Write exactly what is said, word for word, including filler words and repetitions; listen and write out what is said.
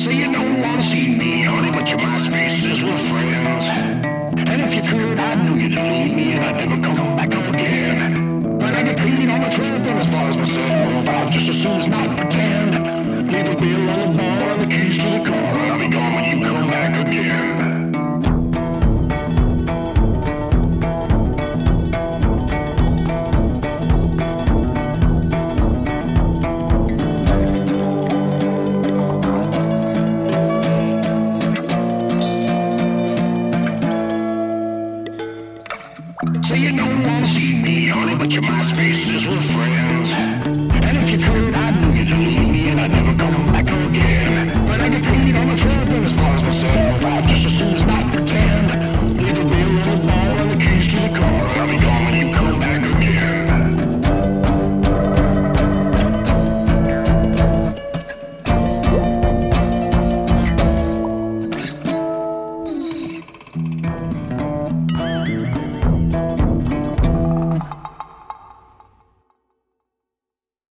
So you don't wanna see me, honey, but your MySpace says we're friends. And if you could, I knew you'd leave me and I'd never come back up again. But I get paid on the trail as far as myself.